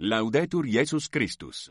Laudetur Jesus Christus.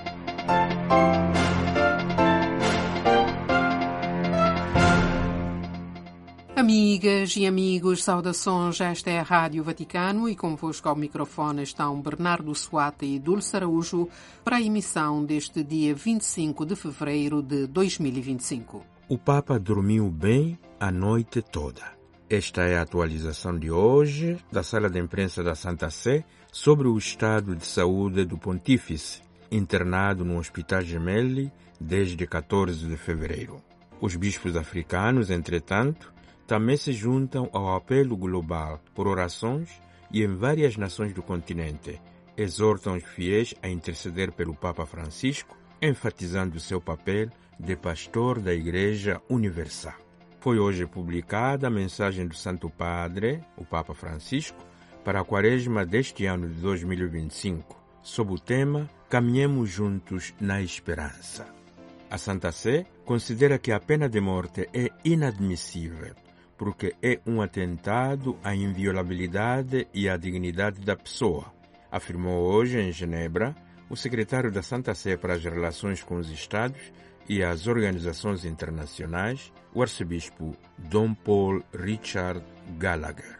Amigas e amigos, saudações, esta é a Rádio Vaticano e convosco ao microfone estão Bernardo Suata e Dulce Araújo para a emissão deste dia 25 de fevereiro de 2025. O Papa dormiu bem a noite toda. Esta é a atualização de hoje da Sala de Imprensa da Santa Sé sobre o estado de saúde do Pontífice, internado no Hospital Gemelli desde 14 de fevereiro. Os bispos africanos, entretanto, também se juntam ao apelo global por orações e em várias nações do continente exortam os fiéis a interceder pelo Papa Francisco, enfatizando seu papel de pastor da Igreja Universal. Foi hoje publicada a mensagem do Santo Padre, o Papa Francisco, para a Quaresma deste ano de 2025, sob o tema Caminhemos Juntos na Esperança. A Santa Sé considera que a pena de morte é inadmissível, porque é um atentado à inviolabilidade e à dignidade da pessoa, afirmou hoje em Genebra o secretário da Santa Sé para as Relações com os Estados e as Organizações Internacionais, o arcebispo Dom Paul Richard Gallagher.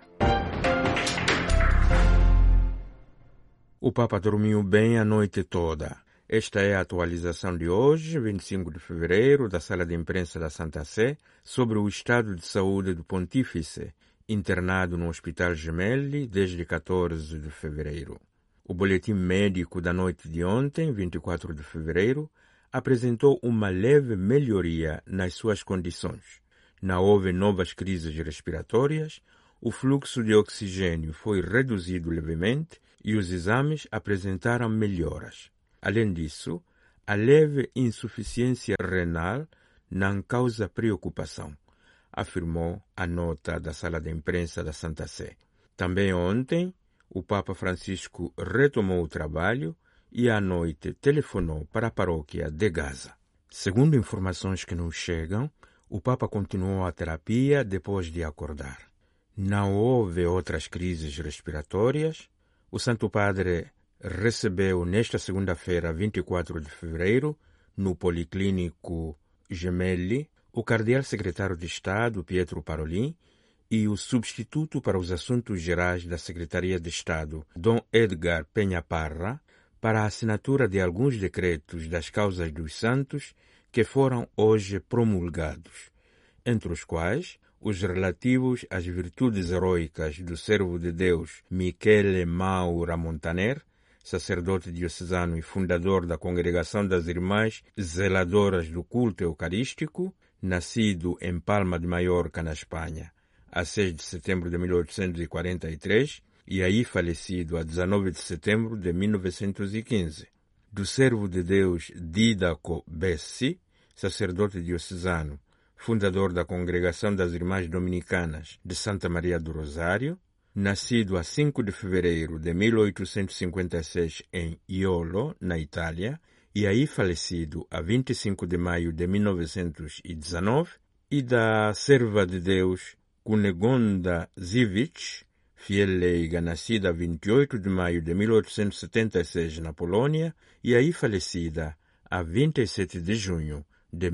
O Papa dormiu bem a noite toda. Esta é a atualização de hoje, 25 de fevereiro, da Sala de Imprensa da Santa Sé, sobre o estado de saúde do Pontífice, internado no Hospital Gemelli desde 14 de fevereiro. O boletim médico da noite de ontem, 24 de fevereiro, apresentou uma leve melhoria nas suas condições. Não houve novas crises respiratórias, o fluxo de oxigênio foi reduzido levemente e os exames apresentaram melhoras. Além disso, a leve insuficiência renal não causa preocupação, afirmou a nota da Sala de Imprensa da Santa Sé. Também ontem, o Papa Francisco retomou o trabalho e à noite telefonou para a paróquia de Gaza. Segundo informações que nos chegam, o Papa continuou a terapia depois de acordar. Não houve outras crises respiratórias. O Santo Padre recebeu nesta segunda-feira, 24 de fevereiro, no Policlínico Gemelli, o cardeal secretário de Estado, Pietro Parolin, e o substituto para os assuntos gerais da Secretaria de Estado, Dom Edgar Penha Parra, para a assinatura de alguns decretos das causas dos santos que foram hoje promulgados, entre os quais os relativos às virtudes heroicas do servo de Deus Michele Maura Montaner, sacerdote diocesano e fundador da Congregação das Irmãs Zeladoras do Culto Eucarístico, nascido em Palma de Mallorca, na Espanha, a 6 de setembro de 1843, e aí falecido a 19 de setembro de 1915. Do servo de Deus Didaco Bessi, sacerdote diocesano, fundador da Congregação das Irmãs Dominicanas de Santa Maria do Rosário, nascido a 5 de fevereiro de 1856 em Iolo, na Itália, e aí falecido a 25 de maio de 1919, e da serva de Deus Cunegonda Zivic, fiel leiga, nascida a 28 de maio de 1876 na Polônia, e aí falecida a 27 de junho de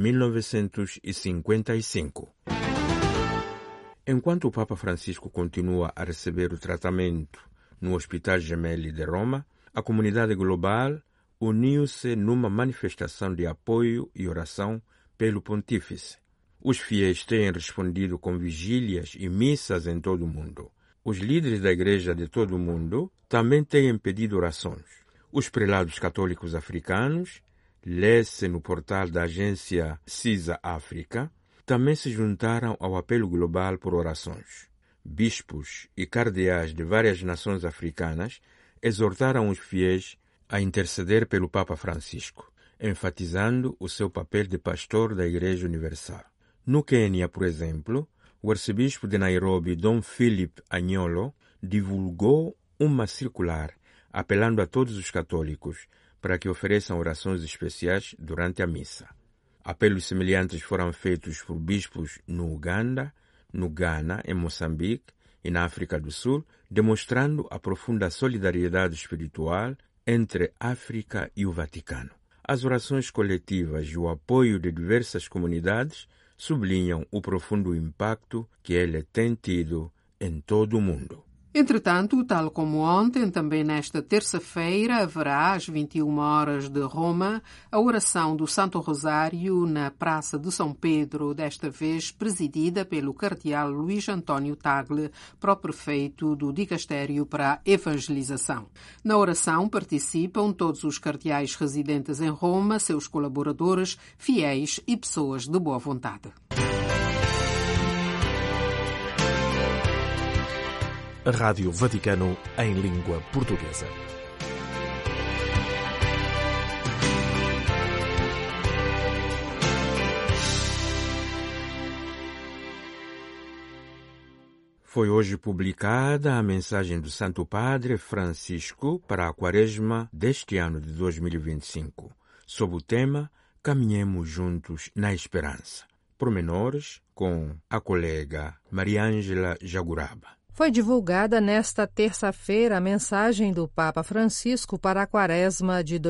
1955. Enquanto o Papa Francisco continua a receber o tratamento no Hospital Gemelli de Roma, a comunidade global uniu-se numa manifestação de apoio e oração pelo Pontífice. Os fiéis têm respondido com vigílias e missas em todo o mundo. Os líderes da Igreja de todo o mundo também têm pedido orações. Os prelados católicos africanos, lê-se no portal da agência CISA África, também se juntaram ao apelo global por orações. Bispos e cardeais de várias nações africanas exortaram os fiéis a interceder pelo Papa Francisco, enfatizando o seu papel de pastor da Igreja Universal. No Quênia, por exemplo, o arcebispo de Nairobi, Dom Philip Anyolo, divulgou uma circular apelando a todos os católicos para que ofereçam orações especiais durante a missa. Apelos semelhantes foram feitos por bispos no Uganda, no Ghana, em Moçambique e na África do Sul, demonstrando a profunda solidariedade espiritual entre África e o Vaticano. As orações coletivas e o apoio de diversas comunidades sublinham o profundo impacto que ele tem tido em todo o mundo. Entretanto, tal como ontem, também nesta terça-feira haverá, às 21 horas de Roma, a oração do Santo Rosário na Praça de São Pedro, desta vez presidida pelo cardeal Luís António Tagle, pró-prefeito do Dicastério para a Evangelização. Na oração participam todos os cardeais residentes em Roma, seus colaboradores, fiéis e pessoas de boa vontade. A Rádio Vaticano em língua portuguesa. Foi hoje publicada a mensagem do Santo Padre Francisco para a Quaresma deste ano de 2025, sob o tema Caminhemos Juntos na Esperança. Pormenores com a colega Mariângela Jaguraba. Foi divulgada nesta terça-feira a mensagem do Papa Francisco para a Quaresma de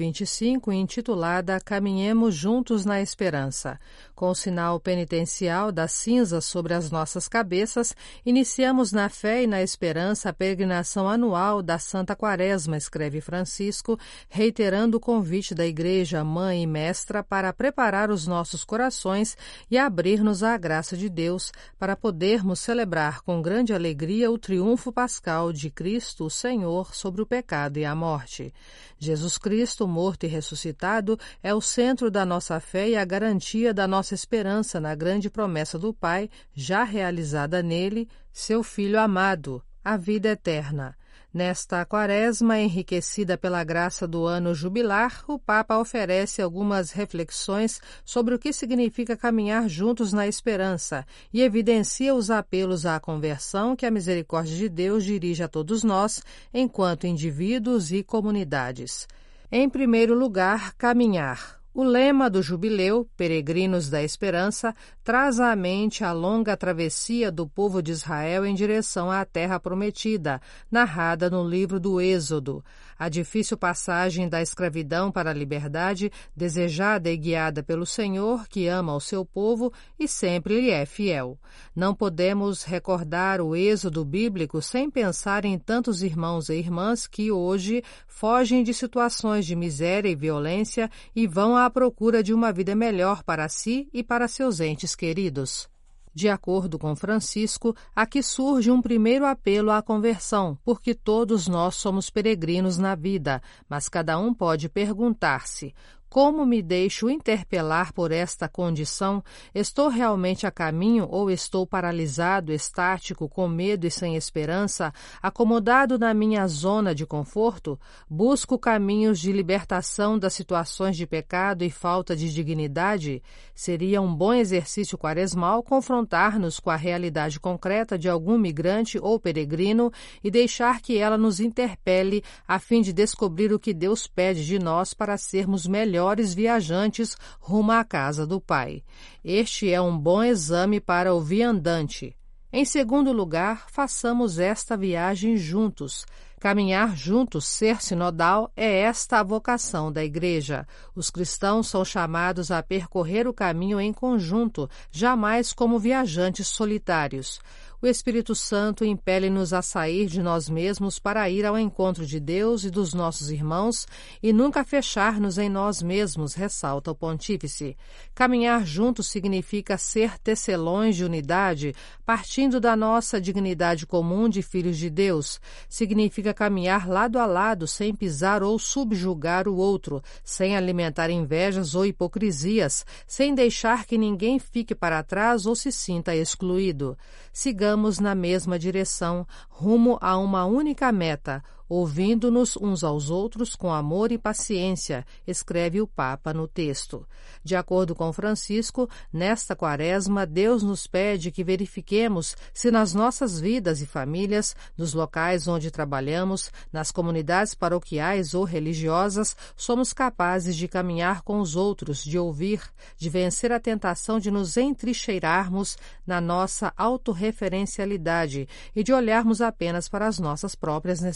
2025, intitulada Caminhemos Juntos na Esperança. Com o sinal penitencial da cinza sobre as nossas cabeças, iniciamos na fé e na esperança a peregrinação anual da Santa Quaresma, escreve Francisco, reiterando o convite da Igreja, mãe e mestra, para preparar os nossos corações e abrir-nos à graça de Deus, para podermos celebrar com grande alegria o triunfo pascal de Cristo, o Senhor, sobre o pecado e a morte. Jesus Cristo, morto e ressuscitado, é o centro da nossa fé e a garantia da nossa esperança na grande promessa do Pai, já realizada nele, seu Filho amado, a vida eterna. Nesta Quaresma, enriquecida pela graça do ano jubilar, o Papa oferece algumas reflexões sobre o que significa caminhar juntos na esperança e evidencia os apelos à conversão que a misericórdia de Deus dirige a todos nós, enquanto indivíduos e comunidades. Em primeiro lugar, caminhar. O lema do jubileu, Peregrinos da Esperança, traz à mente a longa travessia do povo de Israel em direção à Terra Prometida, narrada no livro do Êxodo. A difícil passagem da escravidão para a liberdade, desejada e guiada pelo Senhor, que ama o seu povo e sempre lhe é fiel. Não podemos recordar o Êxodo bíblico sem pensar em tantos irmãos e irmãs que hoje fogem de situações de miséria e violência e vão à procura de uma vida melhor para si e para seus entes queridos. De acordo com Francisco, aqui surge um primeiro apelo à conversão, porque todos nós somos peregrinos na vida, mas cada um pode perguntar-se: como me deixo interpelar por esta condição? Estou realmente a caminho ou estou paralisado, estático, com medo e sem esperança, acomodado na minha zona de conforto? Busco caminhos de libertação das situações de pecado e falta de dignidade? Seria um bom exercício quaresmal confrontar-nos com a realidade concreta de algum migrante ou peregrino e deixar que ela nos interpele a fim de descobrir o que Deus pede de nós para sermos melhores viajantes rumo à casa do Pai. Este é um bom exame para o viandante. Em segundo lugar, façamos esta viagem juntos. Caminhar juntos, ser sinodal, é esta a vocação da Igreja. Os cristãos são chamados a percorrer o caminho em conjunto, jamais como viajantes solitários. O Espírito Santo impele-nos a sair de nós mesmos para ir ao encontro de Deus e dos nossos irmãos e nunca fechar-nos em nós mesmos, ressalta o Pontífice. Caminhar juntos significa ser tecelões de unidade, partindo da nossa dignidade comum de filhos de Deus. Significa caminhar lado a lado, sem pisar ou subjugar o outro, sem alimentar invejas ou hipocrisias, sem deixar que ninguém fique para trás ou se sinta excluído. Sigamos na mesma direção, rumo a uma única meta, ouvindo-nos uns aos outros com amor e paciência, escreve o Papa no texto. De acordo com Francisco, nesta Quaresma, Deus nos pede que verifiquemos se nas nossas vidas e famílias, nos locais onde trabalhamos, nas comunidades paroquiais ou religiosas, somos capazes de caminhar com os outros, de ouvir, de vencer a tentação de nos entrincheirarmos na nossa autorreferencialidade e de olharmos apenas para as nossas próprias necessidades.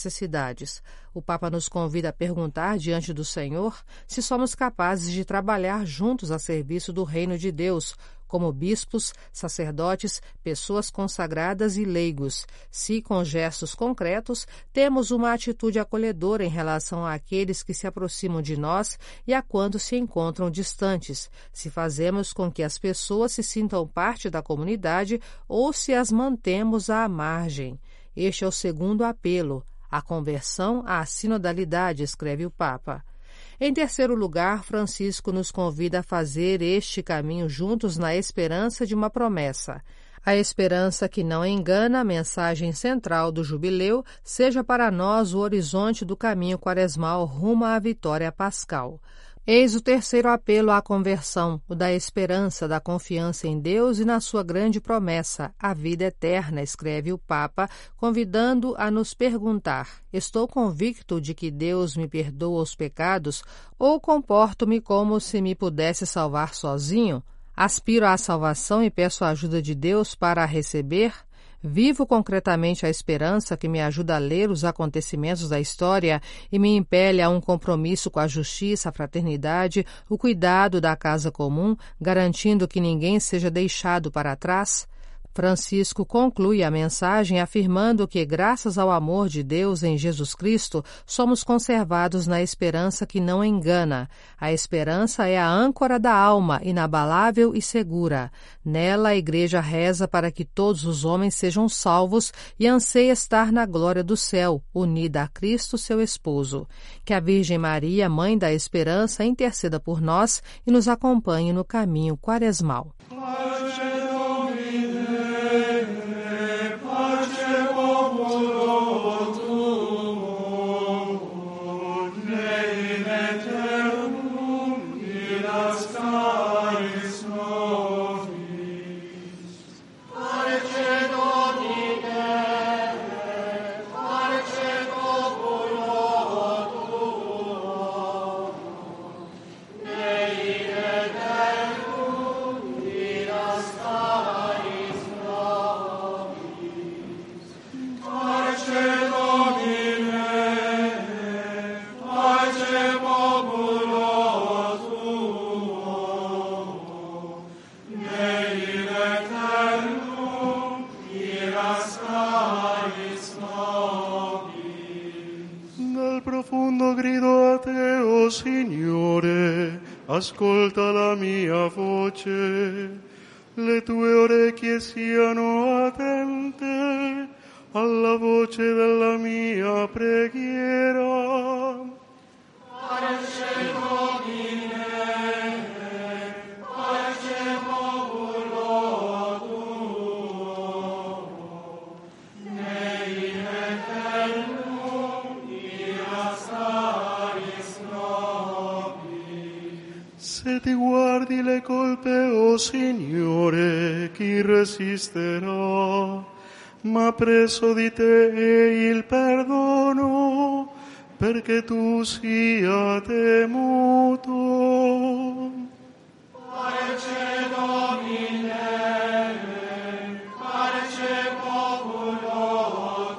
dificuldades. O Papa nos convida a perguntar diante do Senhor se somos capazes de trabalhar juntos a serviço do reino de Deus, como bispos, sacerdotes, pessoas consagradas e leigos, se, com gestos concretos, temos uma atitude acolhedora em relação àqueles que se aproximam de nós e a quando se encontram distantes, se fazemos com que as pessoas se sintam parte da comunidade ou se as mantemos à margem. Este é o segundo apelo, a conversão à sinodalidade, escreve o Papa. Em terceiro lugar, Francisco nos convida a fazer este caminho juntos na esperança de uma promessa. A esperança que não engana, a mensagem central do jubileu, seja para nós o horizonte do caminho quaresmal rumo à vitória pascal. Eis o terceiro apelo à conversão, o da esperança, da confiança em Deus e na sua grande promessa, a vida eterna, escreve o Papa, convidando a nos perguntar: estou convicto de que Deus me perdoa os pecados ou comporto-me como se me pudesse salvar sozinho? Aspiro à salvação e peço a ajuda de Deus para a receber? Vivo concretamente a esperança que me ajuda a ler os acontecimentos da história e me impele a um compromisso com a justiça, a fraternidade, o cuidado da casa comum, garantindo que ninguém seja deixado para trás? Francisco conclui a mensagem afirmando que, graças ao amor de Deus em Jesus Cristo, somos conservados na esperança que não engana. A esperança é a âncora da alma, inabalável e segura. Nela, a Igreja reza para que todos os homens sejam salvos e anseia estar na glória do céu, unida a Cristo, seu esposo. Que a Virgem Maria, Mãe da Esperança, interceda por nós e nos acompanhe no caminho quaresmal. Grido a te, o Signore, ascolta la mia voce, le tue orecchie siano attente alla voce della mia preghiera. Se ti guardi le colpe, o Signore, chi resisterà? Ma presso di te il perdono, perché tu sia temuto. Parce Domine, parce populo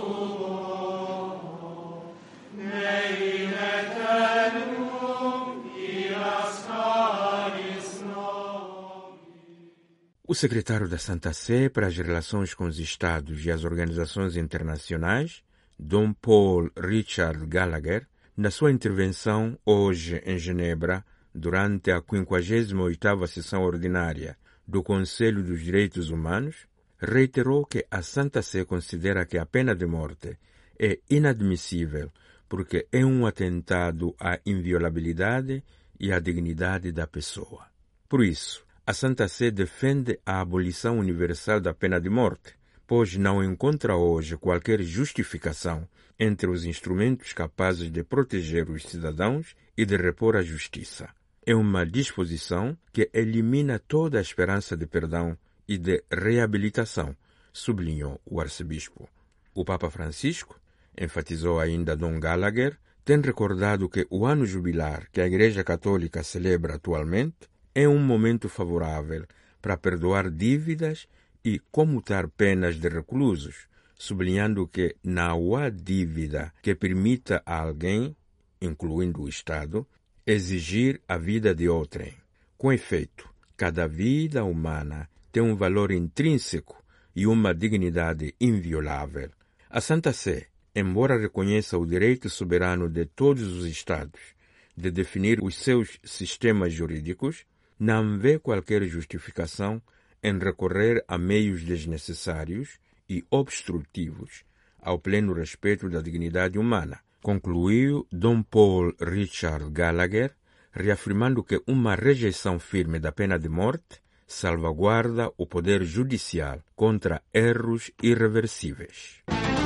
tuo, nei in eternum iras caris nobis. O secretário da Santa Sé para as relações com os Estados e as organizações internacionais, Dom Paul Richard Gallagher, na sua intervenção hoje em Genebra, durante a 58ª sessão ordinária do Conselho dos Direitos Humanos, reiterou que a Santa Sé considera que a pena de morte é inadmissível porque é um atentado à inviolabilidade e à dignidade da pessoa. Por isso, a Santa Sé defende a abolição universal da pena de morte, pois não encontra hoje qualquer justificação entre os instrumentos capazes de proteger os cidadãos e de repor a justiça. É uma disposição que elimina toda a esperança de perdão e de reabilitação, sublinhou o arcebispo. O Papa Francisco, enfatizou ainda Dom Gallagher, tem recordado que o ano jubilar que a Igreja Católica celebra atualmente é um momento favorável para perdoar dívidas e comutar penas de reclusos, sublinhando que não há dívida que permita a alguém, incluindo o Estado, exigir a vida de outrem. Com efeito, cada vida humana tem um valor intrínseco e uma dignidade inviolável. A Santa Sé, embora reconheça o direito soberano de todos os Estados de definir os seus sistemas jurídicos, não vê qualquer justificação em recorrer a meios desnecessários e obstrutivos ao pleno respeito da dignidade humana, concluiu Dom Paul Richard Gallagher, reafirmando que uma rejeição firme da pena de morte salvaguarda o poder judicial contra erros irreversíveis.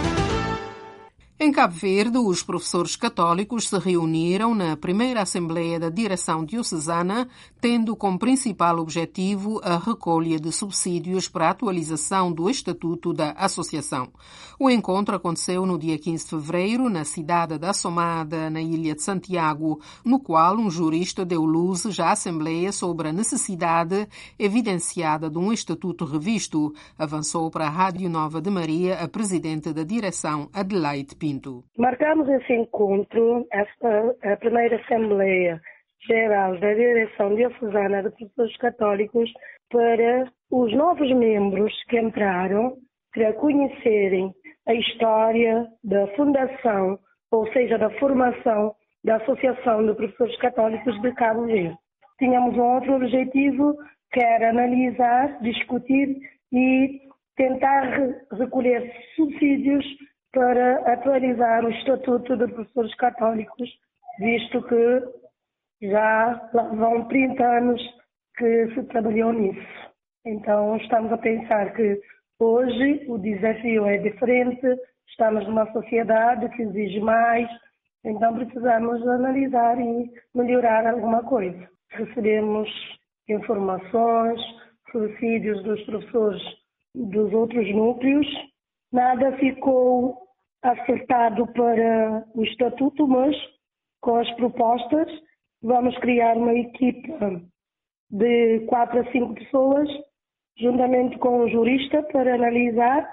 Em Cabo Verde, os professores católicos se reuniram na primeira Assembleia da Direção Diocesana, tendo como principal objetivo a recolha de subsídios para a atualização do Estatuto da Associação. O encontro aconteceu no dia 15 de fevereiro, na cidade da Assomada, na ilha de Santiago, no qual um jurista deu luzes à Assembleia sobre a necessidade evidenciada de um Estatuto revisto, avançou para a Rádio Nova de Maria a presidente da direção, Adelaide Pinto. Marcamos esse encontro, a primeira Assembleia Geral da Direção Diocesana de Professores Católicos, para os novos membros que entraram, para conhecerem a história da fundação, ou seja, da formação da Associação de Professores Católicos de Cabo Verde. Tínhamos um outro objetivo, que era analisar, discutir e tentar recolher subsídios para atualizar o Estatuto de Professores Católicos, visto que já vão 30 anos que se trabalhou nisso. Então, estamos a pensar que hoje o desafio é diferente, estamos numa sociedade que exige mais, então precisamos analisar e melhorar alguma coisa. Recebemos informações, subsídios dos professores dos outros núcleos. Nada ficou acertado para o Estatuto, mas com as propostas vamos criar uma equipa de 4 a 5 pessoas, juntamente com um jurista, para analisar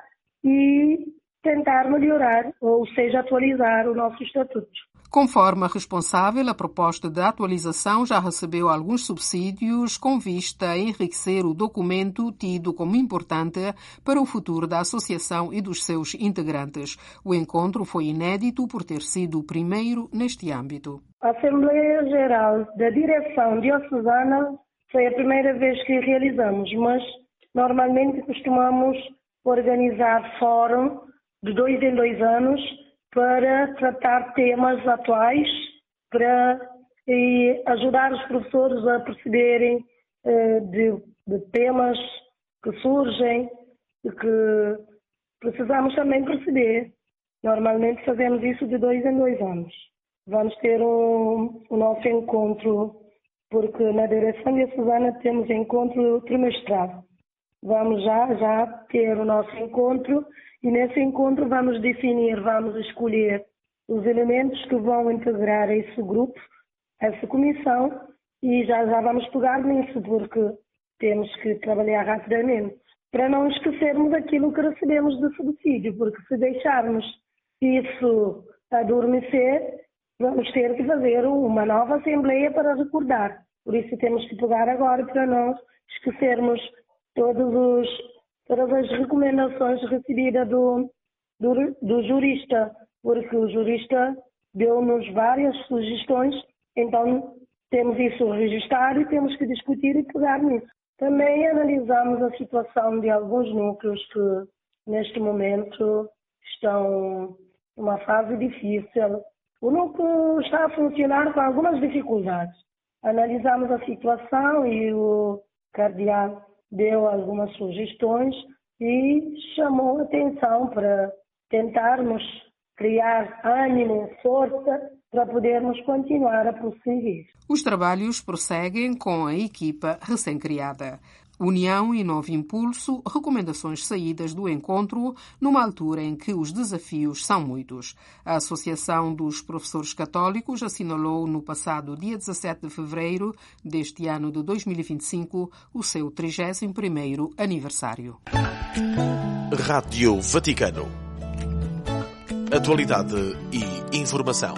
e tentar melhorar, ou seja, atualizar o nosso Estatuto. Conforme a responsável, a proposta de atualização já recebeu alguns subsídios com vista a enriquecer o documento tido como importante para o futuro da associação e dos seus integrantes. O encontro foi inédito por ter sido o primeiro neste âmbito. A Assembleia Geral da Direção Diocesana foi a primeira vez que realizamos, mas normalmente costumamos organizar fórum de 2 em 2 anos para tratar temas atuais, para ajudar os professores a perceberem de temas que surgem e que precisamos também perceber. Normalmente fazemos isso de 2 em 2 anos. Vamos ter o nosso encontro, porque na Direção Diocesana temos encontro trimestral. Vamos já ter o nosso encontro e nesse encontro vamos definir, vamos escolher os elementos que vão integrar esse grupo, essa comissão, e já vamos pegar nisso, porque temos que trabalhar rapidamente, para não esquecermos aquilo que recebemos de subsídio, porque se deixarmos isso adormecer, vamos ter que fazer uma nova Assembleia para recordar. Por isso temos que pegar agora para não esquecermos todas as recomendações recebidas do jurista, porque o jurista deu-nos várias sugestões, então temos isso registrado e temos que discutir e pegar nisso. Também analisamos a situação de alguns núcleos que neste momento estão numa fase difícil. O núcleo está a funcionar com algumas dificuldades. Analisamos a situação e o cardeal deu algumas sugestões e chamou a atenção para tentarmos criar ânimo, força, para podermos continuar a prosseguir. Os trabalhos prosseguem com a equipa recém-criada. União e novo impulso, recomendações saídas do encontro numa altura em que os desafios são muitos. A Associação dos Professores Católicos assinalou no passado dia 17 de fevereiro deste ano de 2025 o seu 31º aniversário. Rádio Vaticano. Atualidade e informação.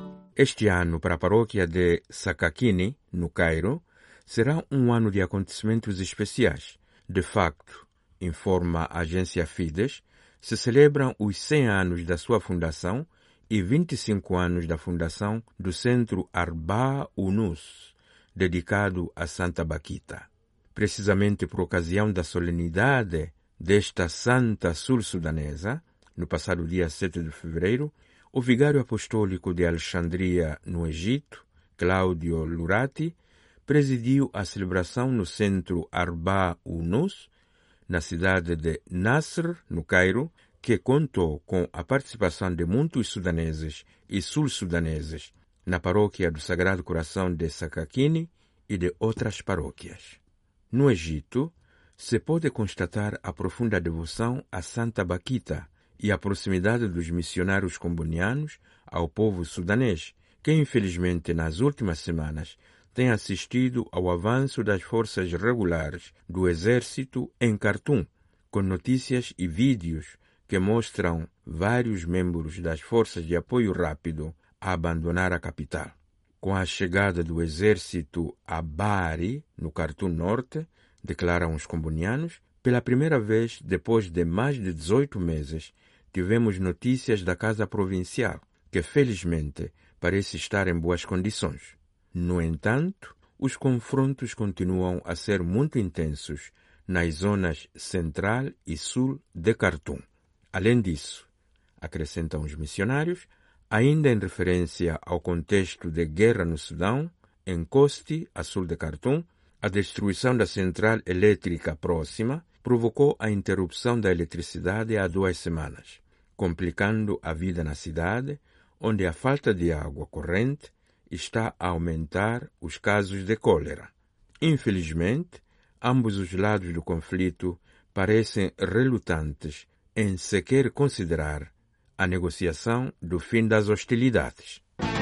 Este ano, para a paróquia de Sakakini, no Cairo, será um ano de acontecimentos especiais. De facto, informa a agência Fides, se celebram os 100 anos da sua fundação e 25 anos da fundação do Centro Arba Unus, dedicado a Santa Bakita. Precisamente por ocasião da solenidade desta santa sul-sudanesa, no passado dia 7 de fevereiro, o vigário apostólico de Alexandria, no Egito, Cláudio Lurati, presidiu a celebração no Centro Arba Unus, na cidade de Nasr, no Cairo, que contou com a participação de muitos sudaneses e sul-sudaneses na paróquia do Sagrado Coração de Sakakini e de outras paróquias. No Egito, se pode constatar a profunda devoção a Santa Bakita e a proximidade dos missionários combonianos ao povo sudanês, que infelizmente nas últimas semanas tem assistido ao avanço das forças regulares do exército em Khartoum, com notícias e vídeos que mostram vários membros das forças de apoio rápido a abandonar a capital. Com a chegada do exército a Bari, no Khartoum Norte, declaram os combonianos, pela primeira vez depois de mais de 18 meses, tivemos notícias da Casa Provincial, que felizmente parece estar em boas condições. No entanto, os confrontos continuam a ser muito intensos nas zonas central e sul de Khartoum. Além disso, acrescentam os missionários, ainda em referência ao contexto de guerra no Sudão, em Kosti, a sul de Khartoum, a destruição da central elétrica próxima provocou a interrupção da eletricidade há 2 semanas, complicando a vida na cidade, onde a falta de água corrente está a aumentar os casos de cólera. Infelizmente, ambos os lados do conflito parecem relutantes em sequer considerar a negociação do fim das hostilidades.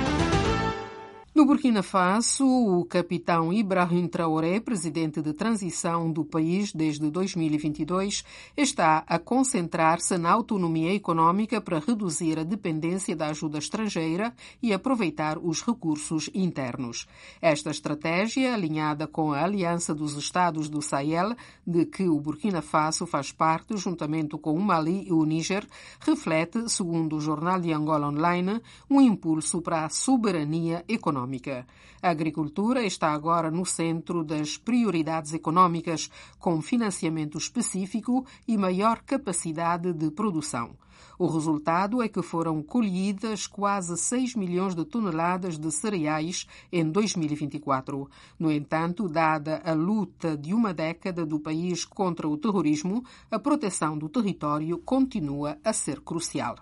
No Burkina Faso, o capitão Ibrahim Traoré, presidente de transição do país desde 2022, está a concentrar-se na autonomia econômica para reduzir a dependência da ajuda estrangeira e aproveitar os recursos internos. Esta estratégia, alinhada com a Aliança dos Estados do Sahel, de que o Burkina Faso faz parte, juntamente com o Mali e o Níger, reflete, segundo o Jornal de Angola Online, um impulso para a soberania econômica. A agricultura está agora no centro das prioridades econômicas, com financiamento específico e maior capacidade de produção. O resultado é que foram colhidas quase 6 milhões de toneladas de cereais em 2024. No entanto, dada a luta de uma década do país contra o terrorismo, a proteção do território continua a ser crucial.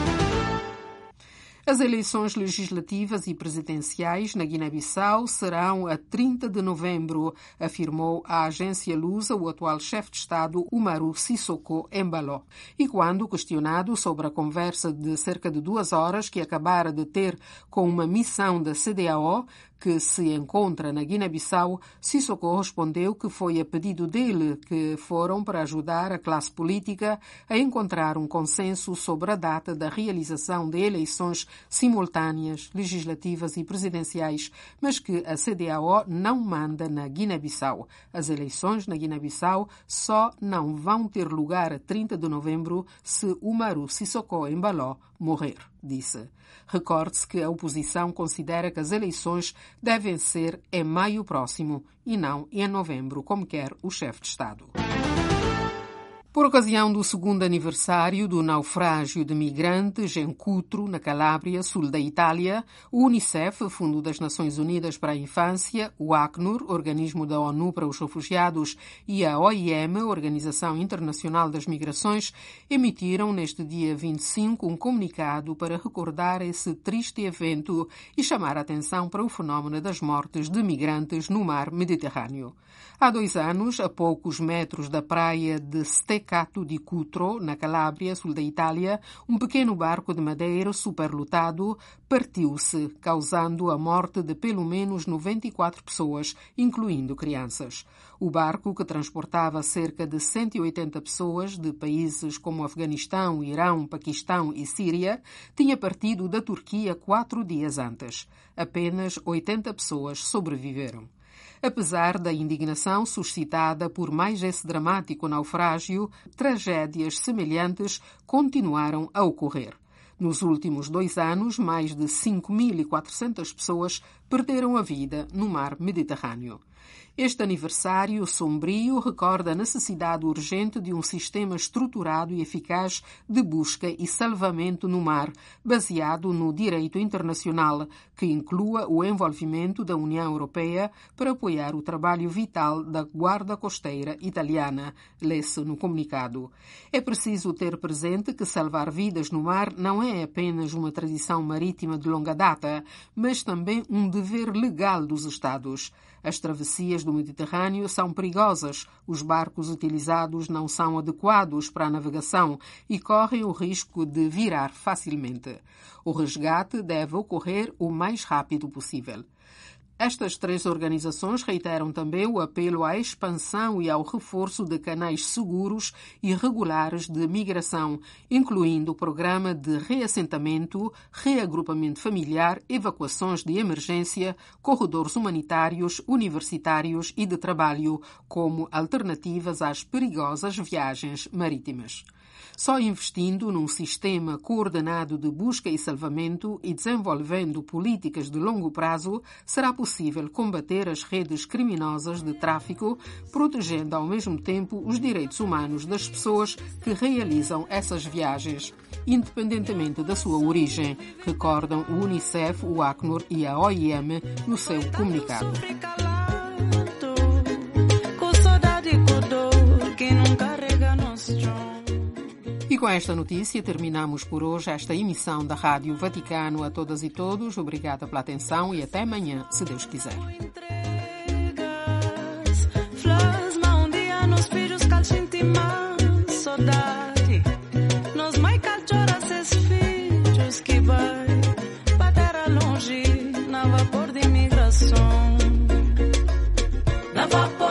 As eleições legislativas e presidenciais na Guiné-Bissau serão a 30 de novembro, afirmou a agência Lusa o atual chefe de Estado, Umaru Sissoko Embalo. E quando questionado sobre a conversa de cerca de 2 horas que acabara de ter com uma missão da CEDEAO, que se encontra na Guiné-Bissau, Sissoko respondeu que foi a pedido dele que foram para ajudar a classe política a encontrar um consenso sobre a data da realização de eleições simultâneas, legislativas e presidenciais, mas que a CEDEAO não manda na Guiné-Bissau. As eleições na Guiné-Bissau só não vão ter lugar a 30 de novembro se Umaru Sissoko Embalo morrer, disse. Recorde-se que a oposição considera que as eleições devem ser em maio próximo e não em novembro, como quer o chefe de Estado. Por ocasião do 2º aniversário do naufrágio de migrantes em Cutro, na Calábria, sul da Itália, o Unicef, Fundo das Nações Unidas para a Infância, o Acnur, Organismo da ONU para os Refugiados, e a OIM, Organização Internacional das Migrações, emitiram neste dia 25 um comunicado para recordar esse triste evento e chamar a atenção para o fenómeno das mortes de migrantes no mar Mediterrâneo. Há 2 anos, a poucos metros da praia de Stek, Steccato di Cutro, na Calábria, sul da Itália, um pequeno barco de madeira superlotado partiu-se, causando a morte de pelo menos 94 pessoas, incluindo crianças. O barco, que transportava cerca de 180 pessoas de países como Afeganistão, Irão, Paquistão e Síria, tinha partido da Turquia 4 dias antes. Apenas 80 pessoas sobreviveram. Apesar da indignação suscitada por mais esse dramático naufrágio, tragédias semelhantes continuaram a ocorrer. Nos últimos 2 anos, mais de 5.400 pessoas perderam a vida no mar Mediterrâneo. Este aniversário sombrio recorda a necessidade urgente de um sistema estruturado e eficaz de busca e salvamento no mar, baseado no direito internacional, que inclua o envolvimento da União Europeia para apoiar o trabalho vital da Guarda Costeira italiana, lê-se no comunicado. É preciso ter presente que salvar vidas no mar não é apenas uma tradição marítima de longa data, mas também um dever legal dos Estados. As travessias do Mediterrâneo são perigosas, os barcos utilizados não são adequados para a navegação e correm o risco de virar facilmente. O resgate deve ocorrer o mais rápido possível. Estas 3 organizações reiteram também o apelo à expansão e ao reforço de canais seguros e regulares de migração, incluindo o programa de reassentamento, reagrupamento familiar, evacuações de emergência, corredores humanitários, universitários e de trabalho, como alternativas às perigosas viagens marítimas. Só investindo num sistema coordenado de busca e salvamento e desenvolvendo políticas de longo prazo será possível combater as redes criminosas de tráfico, protegendo ao mesmo tempo os direitos humanos das pessoas que realizam essas viagens, independentemente da sua origem, recordam o Unicef, o Acnur e a OIM no seu comunicado. E com esta notícia terminamos por hoje esta emissão da Rádio Vaticano. A todas e todos, obrigada pela atenção e até amanhã, se Deus quiser. Na vapor